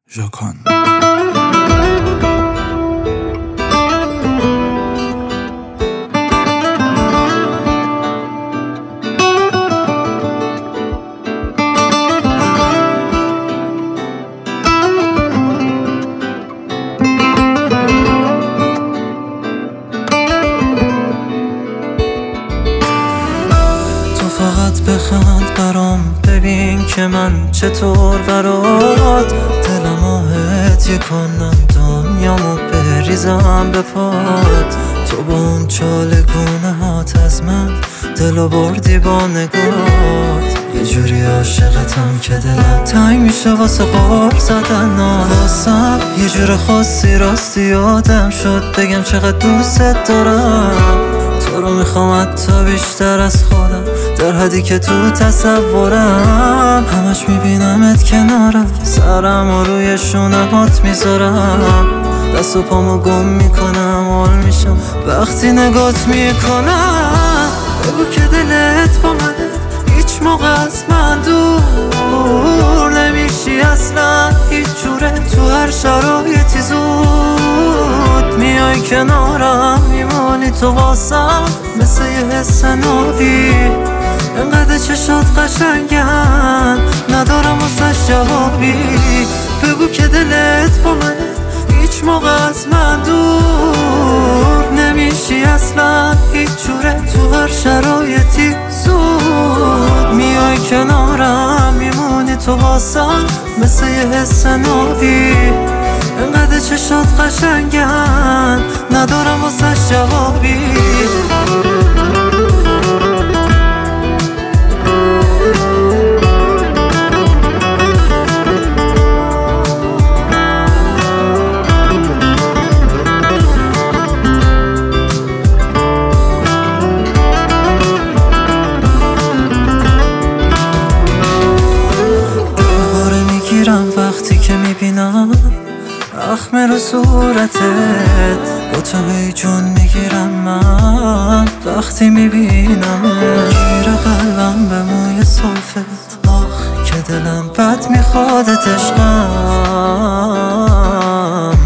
ژاکان. فقط بخند برام، ببین که من چطور برات دلمو هدیه کنم، دنیامو بریزم به پات. تو با اون چالگونه هات از من دلو بردی با نگات. یه جوری عاشقتم که دلم تنگ میشه واسه غار زدن واسم. یه جور خاصی راستی یادم شد بگم چقدر دوست دارم. تو رو میخوام حتی بیشتر از خودم، در حدی که تو تصورم. همش میبینمت کنارم، سرم و روی شونهات میذارم. دست و پامو گم میکنم، حال میشم وقتی نگات میکنم. بگو که دلت با منه، هیچ موقع از من دور نمیشی اصلا هیچ جوره. تو هر شرایطی زود میای کنارم، میمونی تو واسم مثل یه حس نوی. انقدر چشات قشنگن ندارم واسه جوابی. بگو که دلت با منه، هیچ موقع از من دور نمیشی اصلا هیچ جوره. تو هر شرایطی زود میای کنارم، میمونی تو واسم مثل یه حس نوی. انقدر چشات قشنگن ندارم واسه جوابی. وقتی که میبینم اخم رو صورتت، با تو هی جون میگیرم من وقتی میبینم. گیر قلبم به موی صافت، آخ که دلم بد میخوادت عشقم.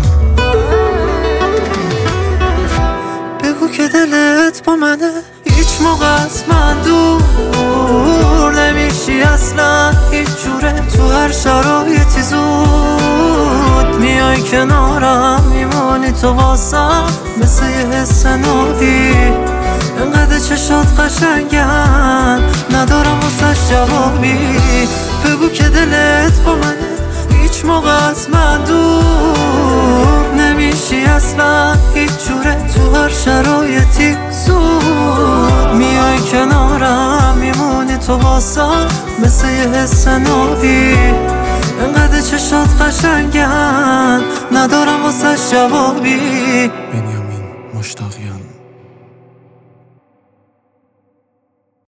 بگو که دلت با منه، هیچ موقع از من دور نمیشی اصلا هیچ جوره. تو هر شرایطی زود میای کنارم، میمونی تو واسم مثل یه حس نوی. انقدر چشات قشنگن ندارم واسه جوابی. بگو که دلت با منه، هیچ موقع از من دور نمیشی اصلا هیچ جوره. تو هر شرایطی زود میای کنارم، میمونی تو واسم مثل یه حس نوی. انقدر چشات قشنگن ندارم واسه جوابی.